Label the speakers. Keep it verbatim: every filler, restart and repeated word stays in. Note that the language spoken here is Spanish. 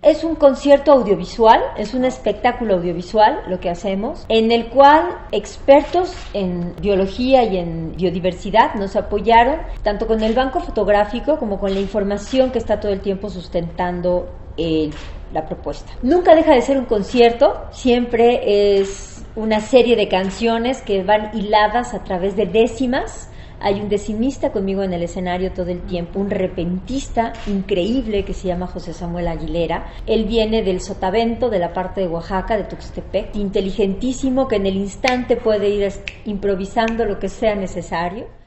Speaker 1: Es un concierto audiovisual, es un espectáculo audiovisual lo que hacemos, en el cual expertos en biología y en biodiversidad nos apoyaron tanto con el banco fotográfico como con la información que está todo el tiempo sustentando el, la propuesta. Nunca deja de ser un concierto, siempre es una serie de canciones que van hiladas a través de décimas. Hay un decimista conmigo en el escenario todo el tiempo, un repentista increíble que se llama José Samuel Aguilera. Él viene del Sotavento, de la parte de Oaxaca, de Tuxtepec, inteligentísimo, que en el instante puede ir improvisando lo que sea necesario.